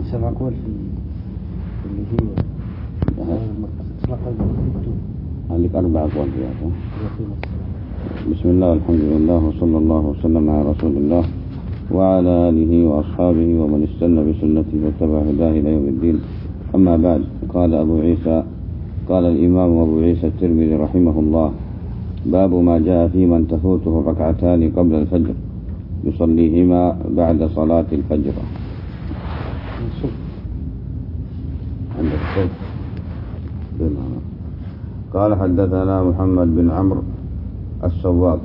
7 أقوال في اللي هي عندك 4 أقوال فيها. بسم الله والحمد لله وصلى الله وسلم على رسول الله وعلى آله وأصحابه ومن استنى بسنته واتبع هداه إلى يوم الدين. أما بعد، قال الإمام أبو عيسى الترمذي رحمه الله: باب ما جاء في من تفوته الركعتان قبل الفجر يصليهما بعد صلاة الفجر. عند الصبح. قال: حدثنا محمد بن عمرو السواق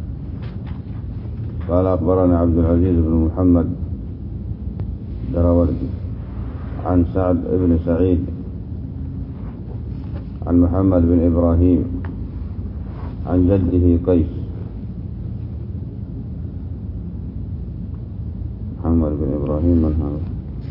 قال: أخبرنا عبد العزيز بن محمد دراوردي عن سعد بن سعيد عن محمد بن إبراهيم عن جده قيس. محمد بن إبراهيم من هذا؟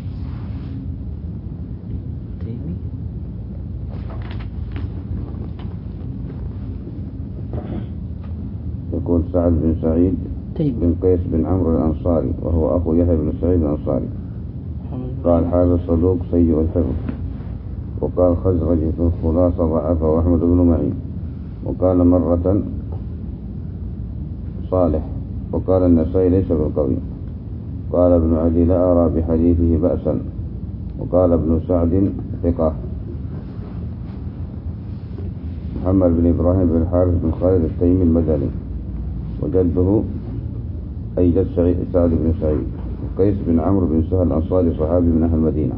يكون سعد بن سعيد بن قيس بن عمرو الأنصاري، وهو أخو يحيى بن سعيد الأنصاري. قال: هذا صدوق سيء الحفظ. وقال خزرجي في الخلاصة ضعفه أحمد بن معين. وقال مرة صالح. وقال النسائي ليس بالقوي. قال ابن عدي: لا أرى بحديثه بأسا. وقال ابن سعد ثقة. محمد بن إبراهيم بن الحارث بن خالد التيمي المدني، وجده أي جد سعد بن سعيد قيس بن عمرو بن سهل الأنصاري، صحابي من أهل المدينة.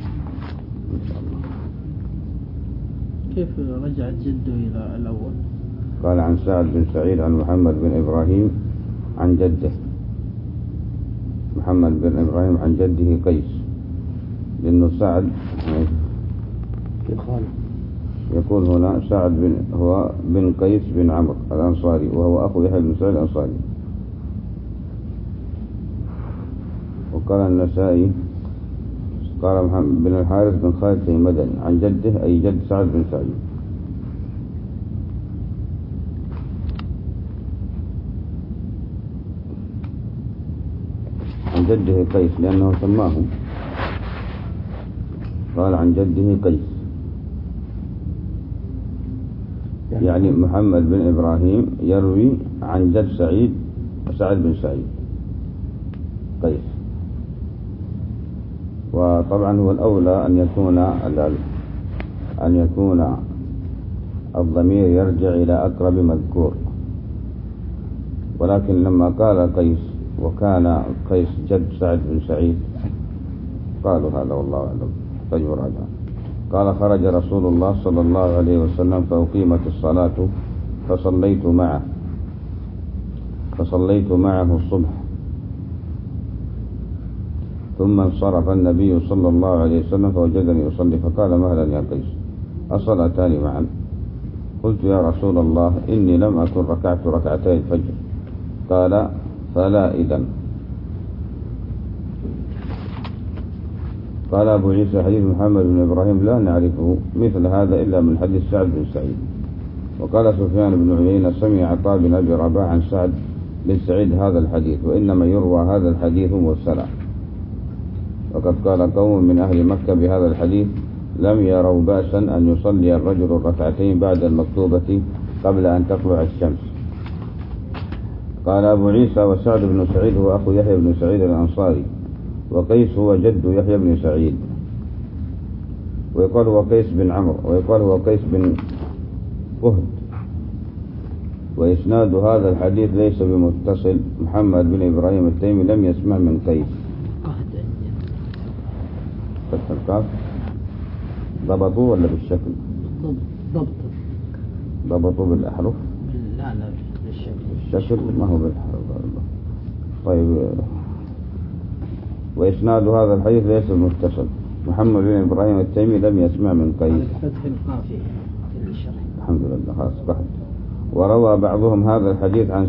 كيف رجعت جده إلى الأول؟ قال: عن سعد بن سعيد عن محمد بن إبراهيم عن جده. محمد بن إبراهيم عن جده قيس، لأنه سعد يقول هنا سعد هو بن قيس بن عمرو الأنصاري، وهو أخو يحيى بن سعيد الأنصاري. وقال النسائي قال محمد بن الحارث بن خالد المدني عن جده أي جد سعد بن سعيد. عن جده قيس لأنه سماه. قال عن جده قيس، يعني محمد بن إبراهيم يروي عن جد سعد بن سعيد قيس. وطبعا هو الأولى أن يكون الضمير يرجع إلى أقرب مذكور، ولكن لما قال قيس وكان قيس جد سعد بن سعيد قالوا هذا والله أعلم طيب راجع. قال: خرج رسول الله صلى الله عليه وسلم فأقيمت الصلاة فصليت معه الصبح، ثم انصرف النبي صلى الله عليه وسلم فوجدني أصلي فقال: مهلا يا قيس، الصلاتان معا؟ قلت: يا رسول الله إني لم أكن ركعت ركعتي الفجر. قال: فلا إذن. قال أبو عيسى: حديث محمد بن إبراهيم لا نعرفه مثل هذا إلا من حديث سعد بن سعيد. وقال سفيان بن عيينة: سمع عطاء بن أبي رباح عن سعد بن سعيد هذا الحديث، وإنما يروى هذا الحديث مرسلا. وقد قال قوم من أهل مكة بهذا الحديث: لم يروا بأسا أن يصلي الرجل الركعتين بعد المكتوبة قبل أن تطلع الشمس. قال أبو عيسى: وسعد بن سعيد هو أخو يحيى بن سعيد الأنصاري، وقيس هو جد يحيى بن سعيد، ويقال هو قيس بن عمرو، ويقال هو قيس بن فهد. وإسناد هذا الحديث ليس بمتصل. محمد بن إبراهيم التيمي لم يسمع من قيس. فتح القاف ضبطوا ولا بالشكل؟ ضبطوا بالأحرف؟ لا بالشكل ما هو بالأحرف. طيب. وإسناد هذا الحديث ليس متصل. محمد بن إبراهيم التيمي لم يسمع من قيس. فتح القافية في الشرح. الحمد لله خلاص بحث. وروى بعضهم هذا الحديث عن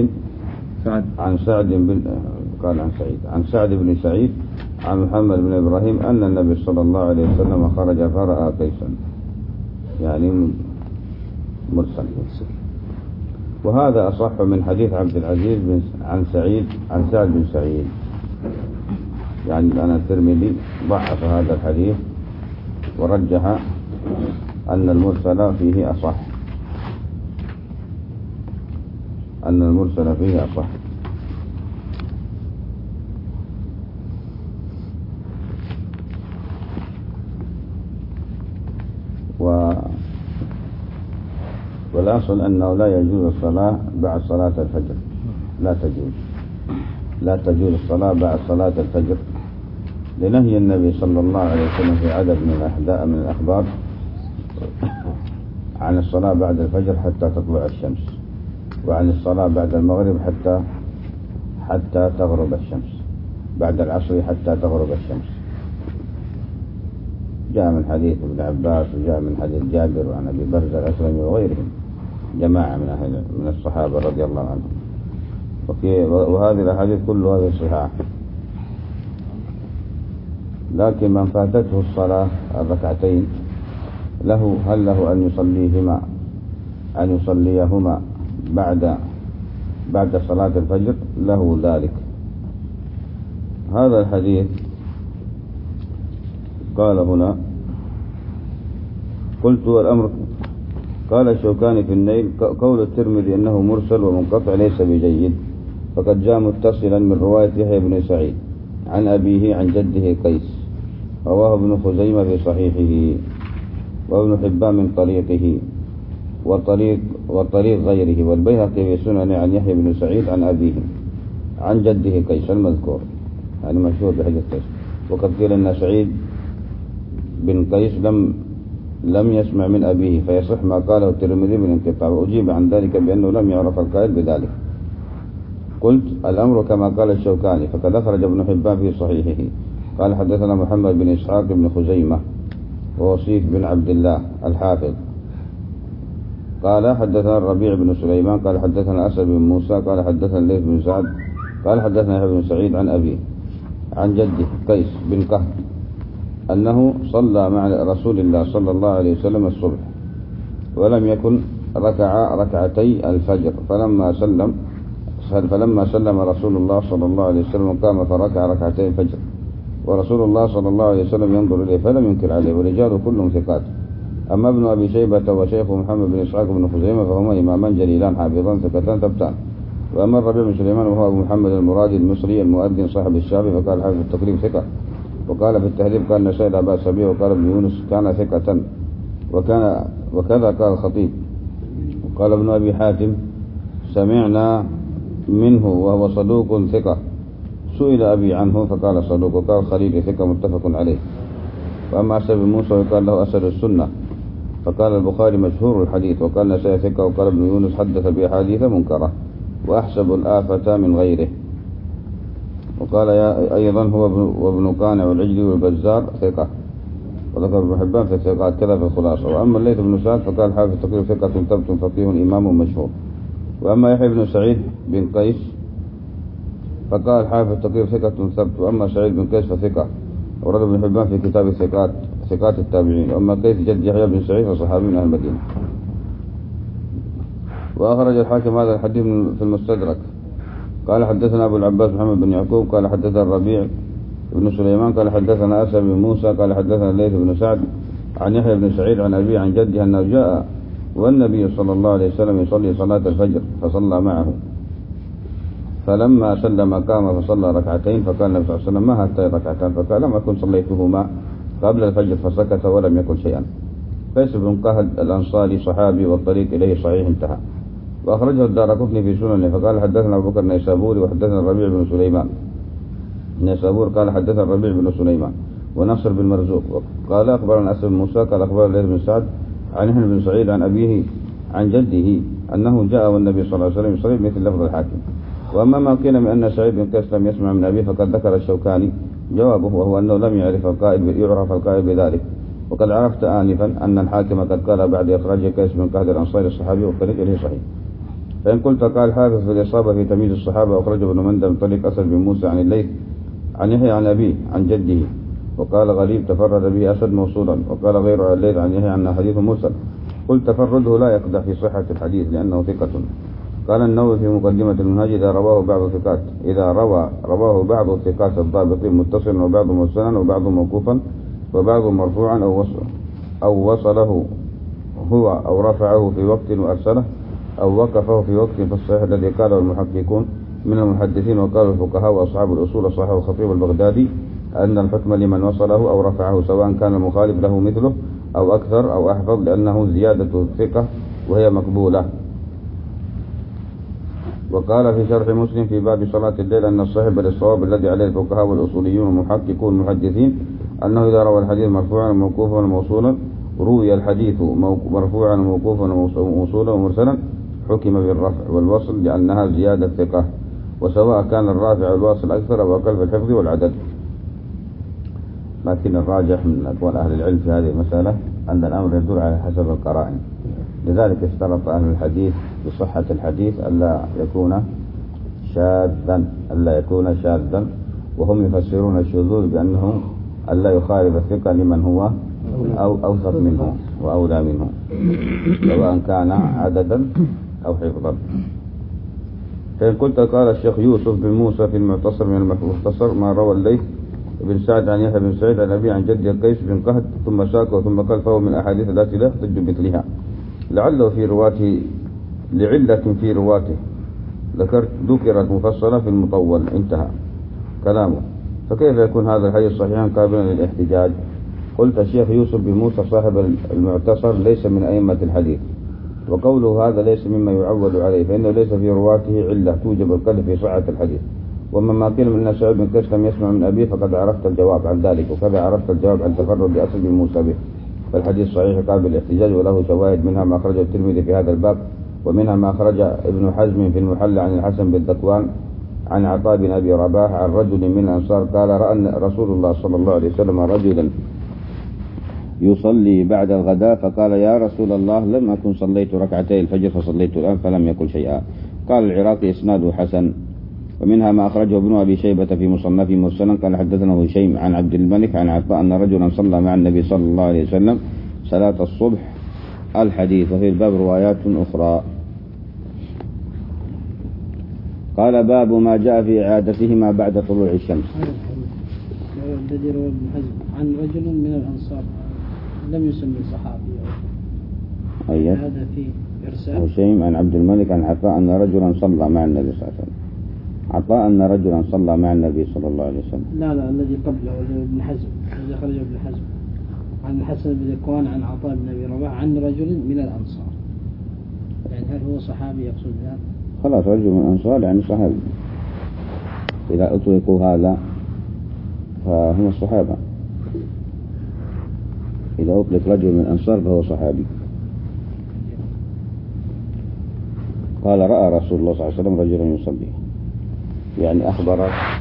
سعد بن سعيد عن محمد بن إبراهيم أن النبي صلى الله عليه وسلم خرج فرأى قيسا، يعني مرسل. وهذا أصح من حديث عبد العزيز عن سعد بن سعيد. يعني الآن الترمذي ضعف هذا الحديث ورجح أن المرسل فيه أصح، أن المرسل فيه أصح. والأصل أنه لا يجوز الصلاة بعد صلاة الفجر، لا تجوز الصلاة بعد صلاة الفجر لنهي النبي صلى الله عليه وسلم في عدد من الأخبار عن الصلاة بعد الفجر حتى تطلع الشمس، وعن الصلاة بعد المغرب حتى تغرب الشمس، بعد العصر حتى تغرب الشمس. جاء من حديث ابن عباس وجاء من حديث جابر وعن أبي برزة الأسلمي وغيرهم جماعة من الصحابة رضي الله عنهم. وهذه الأحاديث كلها في الصحاح. لكن من فاتته الصلاة الركعتين هل له أن يصليهما بعد صلاة الفجر؟ له ذلك. هذا الحديث قال هنا قلت والأمر، قال الشوكاني في النيل قول الترمذي أنه مرسل ومنقطع ليس بجيد، فقد جاء متصلا من رواية يحيى بن سعيد عن أبيه عن جده قيس، رواه ابن خزيمة في صحيحه وابن حبان من طريقه وطريق غيره، والبيهقي في سننه عن يحيى بن سعيد عن أبيه عن جده قيس المذكور، يعني مشهور بحديث قيس. وقد قيل أن سعيد بن قيس لم يسمع من أبيه، فيصح ما قاله الترمذي بالانقطاع، وأجيب عن ذلك بأنه لم يعرف القائل بذلك. قلت الأمر كما قال الشوكاني، فقد أخرج ابن حبان في صحيحه قال حدثنا محمد بن إسحاق بن خزيمة ووصيف بن عبد الله الحافظ قال حدثنا الربيع بن سليمان قال حدثنا أسد بن موسى قال حدثنا الليث بن سعد قال حدثنا يحيى بن سعيد عن أبيه عن جده قيس بن قهر أنه صلى مع رسول الله صلى الله عليه وسلم الصبح ولم يكن ركع ركعتي الفجر، فلما سلم رسول الله صلى الله عليه وسلم قام فركع ركعتي الفجر، ورسول الله صلى الله عليه وسلم ينظر إليه فلم ينكر عليه، ورجاله كلهم ثقات. أما ابن أبي شيبة وشيخه محمد بن إسحاق بن خزيمة فهما إمامان جليلان حافظان ثقتان ثبتان. وأما الربيع بن سليمان وهو أبو محمد المرادي المصري المؤذن صاحب الشافعي فقال حافظ التقريب ثقة، وقال في التهذيب قال نسائي لا بأس به، وقال ابن يونس كان ثقة، وكذا قال الخطيب. وقال ابن أبي حاتم سمعنا منه وهو صدوق ثقة، سئل أبي عنه فقال صدوق، وقال خليل ثقة متفق عليه. وأما أسد بن موسى وقال له أسد السنة، فقال البخاري مشهور الحديث، وقال نسائي ثقة، وقال ابن يونس حدث بأحاديث منكرة وأحسب الآفة من غيره. وقال أيضا هو وابن قانع والعجلي والبزار ثقة، وذكر ابن حبان في الثقات كذا في الخلاصة. وأما الليث بن سعد فقال حافظ التقريب ثقة ثبت فقيه إمام مشهور. وأما يحيى بن سعيد بن قيس فقال حافظ التقريب ثقة ثبت، وأما سعيد بن قيس فثقة، ورد ابن حبان في كتاب ثقات التابعين. وأما قيس جد يحيى بن سعيد فصحابي من أهل المدينة. وأخرج الحاكم هذا الحديث في المستدرك قال حدثنا أبو العباس محمد بن يعقوب قال حدثنا الربيع بن سليمان قال حدثنا أسد بن موسى قال حدثنا الليث بن سعد عن يحيى بن سعيد عن أبيه عن جده أنه جاء والنبي صلى الله عليه وسلم يصلي صلاة الفجر فصلى معه، فلما سلم قام فصلى ركعتين، فقال النبي صلى الله عليه وسلم ما هاتين ركعتان؟ فقال لم أكن صليتهما قبل الفجر، فسكت ولم يقل شيئا. قيس بن قهد الأنصاري صحابي والطريق إليه صحيح انتهى. وأخرجه الدارقطني في سننه فقال حدثنا أبو بكر النيسابوري وحدثنا الربيع بن سليمان النيسابور قال حدثنا الربيع بن سليمان ونصر بن مرزوق قال أخبرنا أسد بن موسى قال أخبرنا الليث بن سعد عن يحيى بن سعيد عن أبيه عن جده أنه جاء والنبي صلى الله عليه وسلم يصلي مثل لفظ الحاكم. وأما ما قيل من أن سعيد بن قيس لم يسمع من أبيه فقد ذكر الشوكاني جوابه، وهو أنه لم يعرف القائل بذلك. وقد عرفت آنفا أن الحاكم قد قال بعد إخراج قيس بن قهد الأنصاري الصحابي والطريق إليه صحيح. فإن قلت قال حافظ في الإصابة في تمييز الصحابة وأخرجه ابن مندى من طريق أسد بن موسى عن الليث عن يحيى عن أبيه عن جده، وقال غريب تفرد به أسد موصولا، وقال غيره عن الليث عن يحيى عن حديث مرسل. قلت تفرده لا يقدح في صحة الحديث لأنه ثقة، قال النووي في مقدمة المنهج إذا رواه بعض الثقات الضابطين متصلا وبعض مرسلا وبعض موقوفا وبعض مرفوعا أو وصله هو أو رفعه في وقت وأرسله أو وقفه في وقت، فالصحيح الذي قاله المحققون من المحدثين وقال الفقهاء وأصحاب الأصول صححه الخطيب البغدادي أن الحكم لمن وصله أو رفعه سواء كان المخالف له مثله أو أكثر أو أحفظ، لأنه زيادة الثقة وهي مقبولة. وقال في شرح مسلم في باب صلاة الليل أن الصحيح للصواب الذي عليه الفقهاء والأصوليون والمحققون المحدثين أنه إذا روى الحديث مرفوعا وموقوفا وموصولا روي الحديث مرفوعا وموقوفا وموصولا ومرسلا حكم بالرفع والوصل لأنها زيادة ثقة، وسواء كان الرافع والواصل أكثر أو أقل في الحفظ والعدد. لكن الراجح من أقوال أهل العلم في هذه المسألة أن الأمر يدور على حسب القرائن، لذلك اشترط أهل الحديث بصحة الحديث ألا يكون شاذا، وهم يفسرون الشذوذ بأنه ألا يخالف الثقة لمن هو أو أوثق منه وأولى منه، سواء كان عددا أو حفظا. فإن قلت قال الشيخ يوسف بن موسى في المعتصر من المختصر ما روى الليث بن سعد عن يحيى بن سعيد عن أبي عن جدي قيس بن قهد ثم ساق ثم قال فهو من الأحاديث التي لا يحتج بمثلها لعله في رواته لعلة في رواته ذكرت مفصلة في المطول، انتهى كلامه. فكيف يكون هذا الحديث صحيحا قابلا للاحتجاج؟ قلت الشيخ يوسف بن موسى صاحب المعتصر ليس من أئمة الحديث، وقوله هذا ليس مما يعول عليه، فإنه ليس في رواته علة توجب القدح في صحة الحديث. ومما قيل من أن سعيد بن قيس لم يسمع من أبيه فقد عرفت الجواب عن ذلك، وكذا عرفت الجواب عن تفرد بأصل بن موسى به، فالحديث صحيح قابل للاحتجاج وله شواهد، منها ما أخرجه الترمذي في هذا الباب، ومنها ما أخرج ابن حزم في المحلى عن الحسن بن ذكوان عن عطاء بن أبي رباح عن رجل من الأنصار قال رأى رسول الله صلى الله عليه وسلم رجلا يصلي بعد الغداء فقال يا رسول الله لم أكن صليت ركعتي الفجر فصليت الآن، فلم يقل شيئا. قال العراقي إسناده حسن. ومنها ما أخرجه ابن أبي شيبة في مصنفه مرسلا قال حدثنا هشيم عن عبد الملك عن عطاء أن رجلا صلى مع النبي صلى الله عليه وسلم صلاة الصبح الحديث، وفي الباب روايات أخرى. قال باب ما جاء في إعادتهما بعد طلوع الشمس. الذي روى ابن حزم عن رجل من الأنصار لم يسمي صحابي، هذا فيه إرسال. هشيم عن عبد الملك عن عطاء أن رجلا صلى مع النبي صلى الله عليه وسلم. عطاء أن رجلا صلى مع النبي صلى الله عليه وسلم. لا الذي قبله ابن حزم، الذي خرج ابن حزم عن الحسن بن ذكوان عن عطاء بن أبي رباح عن رجل من الأنصار، يعني هل هو صحابي يقصد هذا؟ خلاص رجل من الأنصار يعني صحابي، إذا أطلقوا هذا فهم الصحابة، إذا أطلق رجل من الأنصار فهو صحابي. قال رأى رسول الله صلى الله عليه وسلم رجلا يصلي، يعني أخبر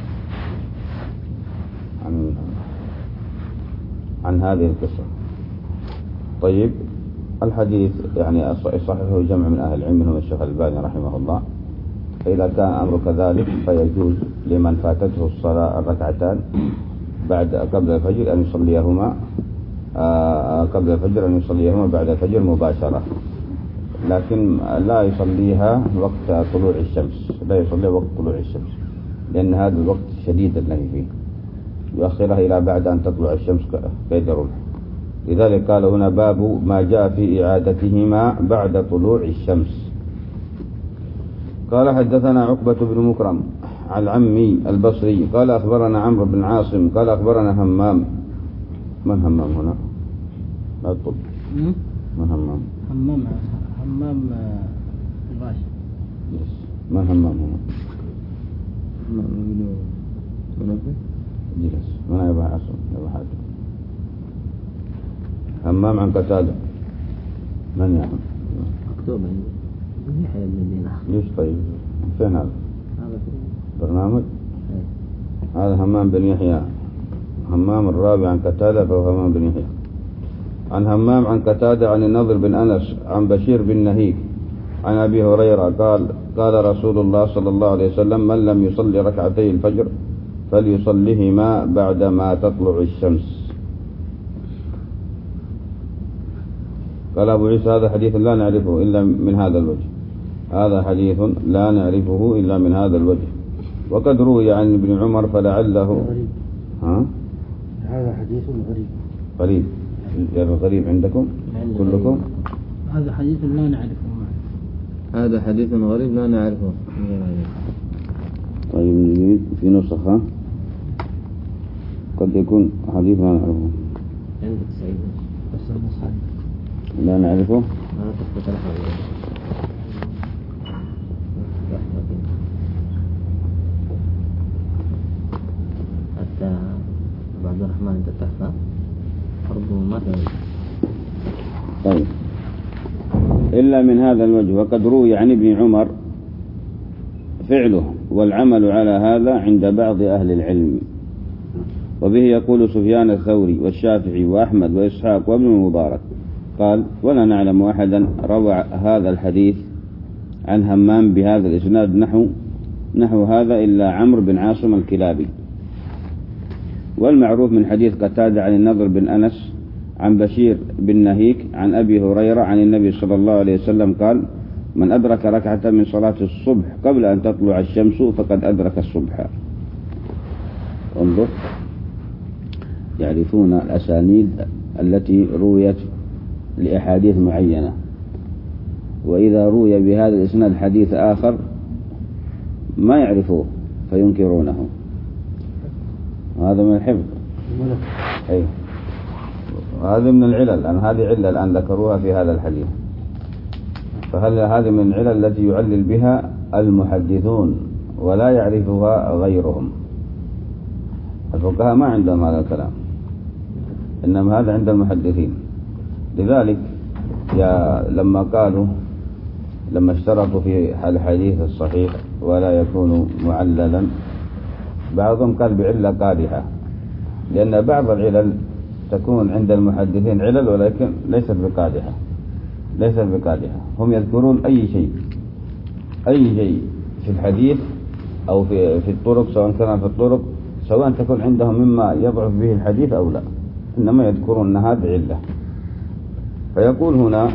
عن هذه القصة. طيب الحديث يعني صححه جمع من أهل العلم منهم الشيخ الألباني رحمه الله، فإذا كان أمر كذلك فيجوز لمن فاتته الصلاة الركعتان قبل الفجر أن يصليهما قبل الفجر أن يصليهما بعد الفجر مباشرة، لكن لا يصليها وقت طلوع الشمس، لا يصلي وقت طلوع الشمس لأن هذا الوقت شديد النهي فيه، يؤخرها إلى بعد أن تطلع الشمس كيد الرمح. لذلك قال هنا باب ما جاء في إعادتهما بعد طلوع الشمس. قال حدثنا عقبة بن مكرم العمي البصري قال أخبرنا عمرو بن عاصم قال أخبرنا همام. من همام هنا؟ لا تطلب. من همام؟ همام الباشا. من همام هنا؟ جلس. من يبقى عاصم يبقى حاجة. همام عن قتادة. من يعلم؟ مكتوب عندي يحيى بن دينار. ليش طيب؟ فين هذا؟ هذا في برنامج؟ هذا همام بن يحيى، همام الرابع عن قتادة فهو همام بن يحيى. عن همام عن قتادة عن النضر بن أنس عن بشير بن نهيك عن أبي هريرة قال رسول الله صلى الله عليه وسلم من لم يصلي ركعتي الفجر فليصليهما بعدما تطلع الشمس. قال أبو عيسى هذا حديث لا نعرفه إلا من هذا الوجه. هذا حديث لا نعرفه إلا من هذا الوجه. وقد روي عن ابن عمر فلعله غريب. ها؟ هذا حديث غريب. غريب. الغريب عندكم كلكم؟ هذا حديث لا نعرفه معه. هذا حديث غريب لا نعرفه. طيب نجيب في نسخة قد يكون حديث لا نعرفه. عندك سعيد بس المصحف لا نعرفه. ما تثبت الحديث. حتى عبد الرحمن انت تحفى حربه مرة. طيب إلا من هذا الوجه. وقد روي عن ابن عمر فعله والعمل على هذا عند بعض أهل العلم. وبه يقول سفيان الثوري والشافعي وأحمد وإسحاق وابن المبارك. قال ولا نعلم أحدا روى هذا الحديث عن همام بهذا الإسناد نحو هذا إلا عمرو بن عاصم الكلابي. والمعروف من حديث قتادة عن النضر بن أنس عن بشير بن نهيك عن أبي هريرة عن النبي صلى الله عليه وسلم قال من أدرك ركعة من صلاة الصبح قبل أن تطلع الشمس فقد أدرك الصبح. انظر يعرفون الأسانيد التي رويت لأحاديث معينة، وإذا روي بهذا الإسناد حديث آخر ما يعرفوه فينكرونه. هذا من الحفظ. أي هذه من العلل، لأن هذه علة الآن ذكروها في هذا الحديث. فهل هذه من العلل التي يعلل بها المحدثون ولا يعرفها غيرهم؟ الفقهاء ما عندهم هذا الكلام، إنما هذا عند المحدثين. لذلك لما اشترطوا في الحديث الصحيح ولا يكون معللا، بعضهم قال بعلة قادحة، لأن بعض العلل تكون عند المحدثين علل ولكن ليست بقادحة. هم يذكرون أي شيء في الحديث أو في الطرق، سواء كان في الطرق سواء تكون عندهم مما يضعف به الحديث أو لا، إنما يذكرون أن هذا علة. فيقول هنا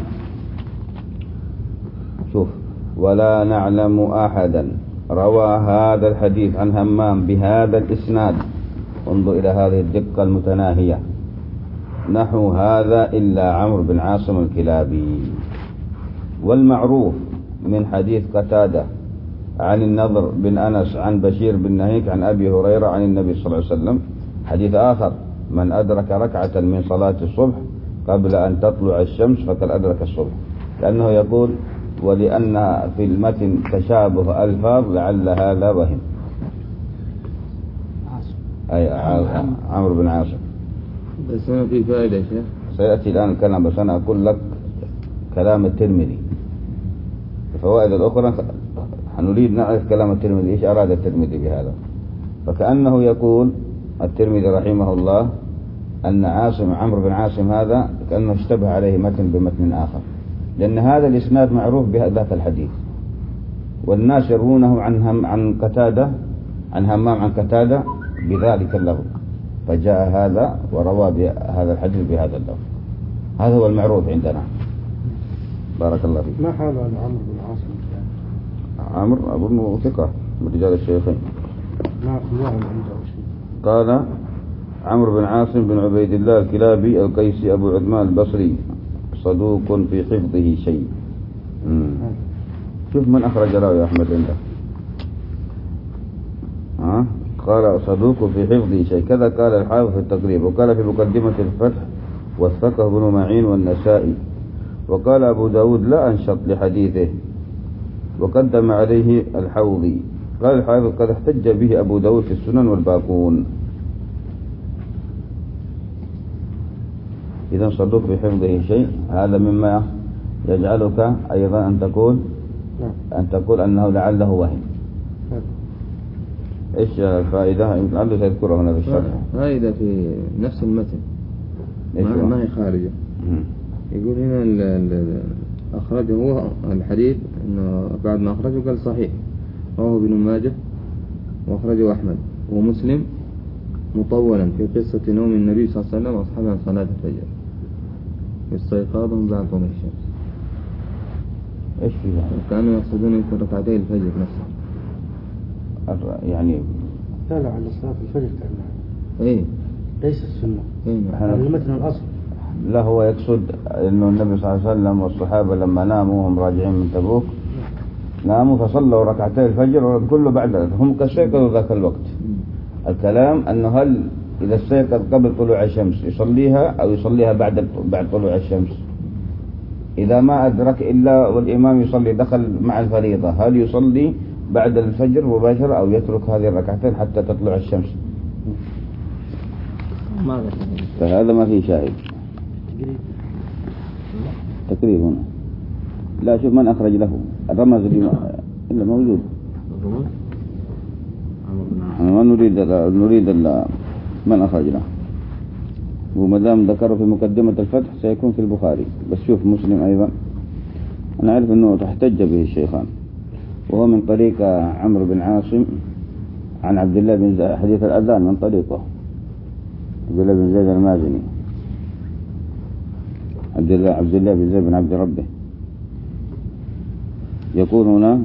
شوف ولا نعلم أحدا روى هذا الحديث عن همام بهذا الإسناد، انظر إلى هذه الدقة المتناهية، نحو هذا إلا عمرو بن عاصم الكلابي. والمعروف من حديث قتادة عن النضر بن أنس عن بشير بن نهيك عن أبي هريرة عن النبي صلى الله عليه وسلم حديث آخر من أدرك ركعة من صلاة الصبح قبل أن تطلع الشمس فقد أدرك الصبح، لأنه يقول ولأن في المتن تشابه ألفاظ لعل هذا وهم. أي عمرو بن عاصم. بس أنا في فائدة يا شيخ سيأتي الآن الكلام، بس أنا أقول لك كلام الترمذي. الفوائد الأخرى نريد نعرف كلام الترمذي إيش أراد الترمذي بهذا. فكأنه يقول الترمذي رحمه الله أن عمرو بن عاصم هذا كأنه اشتبه عليه متن بمتن آخر، لأن هذا الإسناد معروف بذاك الحديث، والناس يروونه عن قتادة عن همام عن قتادة بذلك اللفظ، فجاء هذا وروى بهذا الحديث بهذا اللفظ. هذا هو المعروف عندنا. بارك الله فيك. ما حال عن عمرو بن عاصم؟ عمرو أظنه ثقة من رجال الشيخين. ما عنده شيء. قال عمرو بن عاصم بن عبيد الله الكلابي القيسي أبو عثمان البصري صدوق في حفظه شيء. شوف من أخرج له يا أحمد عنده. قال صدوق في حفظه شيء، كذا قال الحافظ في التقريب، وقال في مقدمة الفتح وثقه بن معين والنسائي، وقال أبو داود لا أنشط لحديثه، وقدم عليه الحوضي. قال الحافظ قد احتج به أبو داود في السنن والباقون. إذا صدوق في حفظه شيء هذا مما يجعلك أيضا أن تقول أنه لعله وهم. إيش الفائدة؟ لعله تذكره هنا في الشرح. فائدة في نفس المتن ما هي خارجة. يقول هنا أخرجه هو الحديث إنه بعد ما أخرجه قال صحيح، رواه ابن ماجه وأخرجه أحمد ومسلم مطولا في قصة نوم النبي صلى الله عليه وسلم وأصحابه عن صلاة الفجر واستيقاظهم بعد طلوع الشمس. إيش فيها؟ كانوا يقصدون يمكن ركعتي الفجر نفسه. يعني لا على صلاة الفجر كأنها إيه ليس السنة. إحنا المتن الأصل. لا، هو يقصد إنه النبي صلى الله عليه وسلم والصحابة لما ناموا وهم راجعين من تبوك ناموا فصلوا ركعتي الفجر كله بعد هم كاستيقظوا ذاك الوقت. الكلام أنه هل إذا استيقظ قبل طلوع الشمس يصليها أو يصليها بعد طلوع الشمس؟ إذا ما أدرك إلا والإمام يصلي دخل مع الفريضة، هل يصلي بعد الفجر مباشرة أو يترك هذه الركعتين حتى تطلع الشمس؟ فهذا ما فيه شاهد. تقريب هنا. لا، شوف من أخرج له الرمز اللي إلا موجود. ما نريد من أخرج له، وما دام ذكره في مقدمة الفتح سيكون في البخاري. بس شوف مسلم أيضا أنا أعرف أنه تحتج به الشيخان، وهو من طريق عمرو بن عاصم عن عبد الله بن زيد، حديث الأذان من طريقه عبد الله بن زيد المازني، عبد الله بن زيد بن عبد ربه. يقول هنا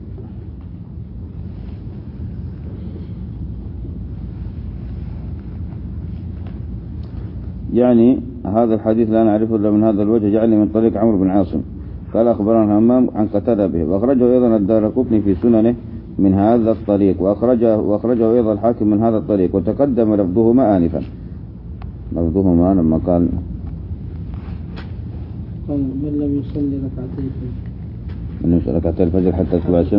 يعني هذا الحديث لا نعرفه إلا من هذا الوجه، جعلني من طريق عمرو بن عاصم قال أخبرنا همام عن قتادة به، وأخرجه أيضا الدارقطني في سننه من هذا الطريق، وأخرجه أيضا الحاكم من هذا الطريق، وتقدم لفظهما آنفا. لفظهما لما قال من لم يصلي ركعتي الفجر، من يصلي ركعتي الفجر حتى تطلع الشمس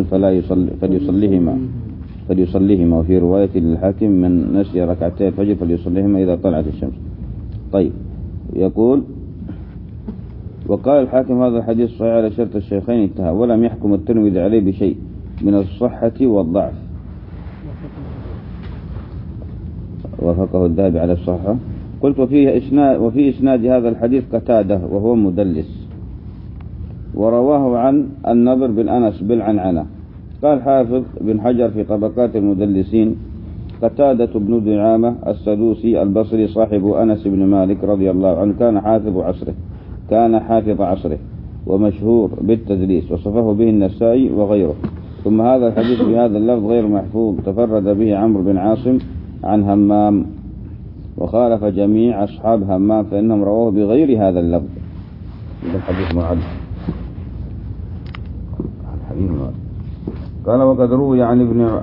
فليصليهما، وفي رواية للحاكم من نسي ركعتي الفجر فليصليهما إذا طلعت الشمس. طيب، يقول وقال الحاكم هذا الحديث صحيح على شرط الشيخين انتهى، ولم يحكم الترمذي عليه بشيء من الصحة والضعف. وافقه الذهبي على الصحة. قلت وفي إسناد هذا الحديث قتادة وهو مدلس، ورواه عن النضر بن أنس بالعنعنة. قال حافظ بن حجر في طبقات المدلسين قتادة بن دعامة السدوسي البصري صاحب أنس بن مالك رضي الله عنه كان حافظ عصره ومشهور بالتدليس، وصفه به النسائي وغيره. ثم هذا الحديث بهذا اللفظ غير محفوظ، تفرد به عمرو بن عاصم عن همام، وخالف جميع أصحاب همام فإنهم رواه بغير هذا اللفظ. هذا الحديث معد. قال وقد روي عن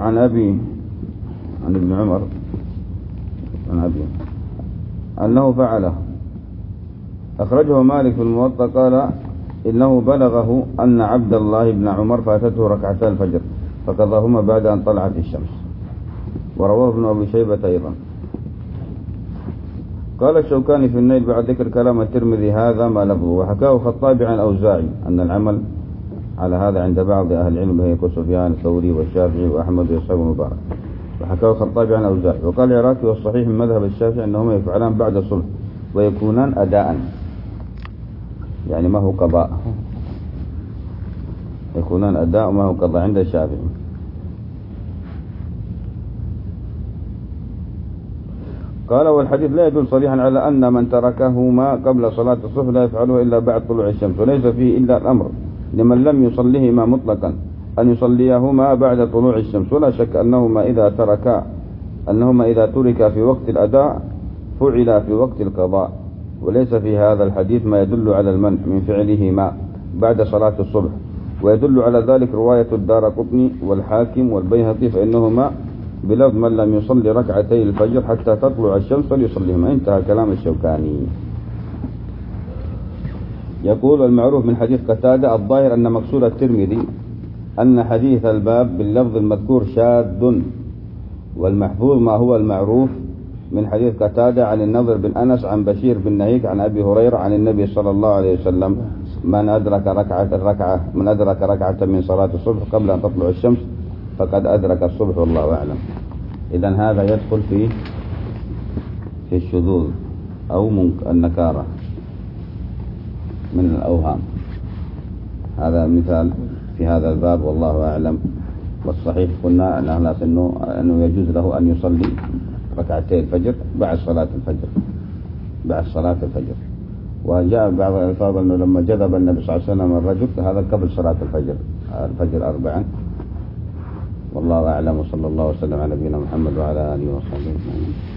ابن عمر عن أبي أنه فعله. أخرجه مالك في الموطأ قال إنه بلغه أن عبد الله بن عمر فاتته ركعتا الفجر فقضاهما بعد أن طلعت الشمس. ورواه ابن أبي شيبة أيضا. قال الشوكاني في النيل بعد ذكر كلام الترمذي هذا ما لفظه، وحكاه الخطابي عن الأوزاعي أن العمل على هذا عند بعض أهل العلم به سفيان الثوري والشافعي وأحمد وإسحاق المبارك، وحكاه الخطابي عن الأوزاعي. وقال العراقي والصحيح من مذهب الشافعي أنهما يفعلان بعد الصلح ويكونان أداء، يعني ما هو قضاء، يكونان أداء وما هو قضاء عند الشافعي. قال والحديث لا يدل صريحا على أن من تركهما قبل صلاة الصبح لا يفعله إلا بعد طلوع الشمس، وليس فيه إلا الأمر لمن لم يصليهما مطلقا أن يصليهما بعد طلوع الشمس، ولا شك أنهما إذا ترك في وقت الأداء فعل في وقت القضاء، وليس في هذا الحديث ما يدل على المنع من فعلهما بعد صلاة الصبح. ويدل على ذلك رواية الدارقطني والحاكم والبيهقي فإنهما بلفظ من لم يصلي ركعتي الفجر حتى تطلع الشمس فليصليهما. انتهى كلام الشوكاني. يقول المعروف من حديث قتادة الظاهر أن مقصود الترمذي أن حديث الباب باللفظ المذكور شاذ، والمحفوظ ما هو المعروف من حديث قتادة عن النضر بن أنس عن بشير بن نهيك عن أبي هريرة عن النبي صلى الله عليه وسلم من أدرك ركعة من صلاة الصبح قبل أن تطلع الشمس فقد أدرك الصبح والله أعلم. إذن هذا يدخل في الشذوذ أو النكارة من الأوهام. هذا مثال في هذا الباب والله أعلم. والصحيح قلنا أنه يجوز له أن يصلي ركعتي الفجر بعد صلاة الفجر وجاء بعض الألفاظ أنه لما جذب النبي صلى الله عليه وسلم الرجل هذا قبل صلاة الفجر 4. والله أعلم، وصلى الله وسلم على نبينا محمد وعلى آله وصحبه أجمعين.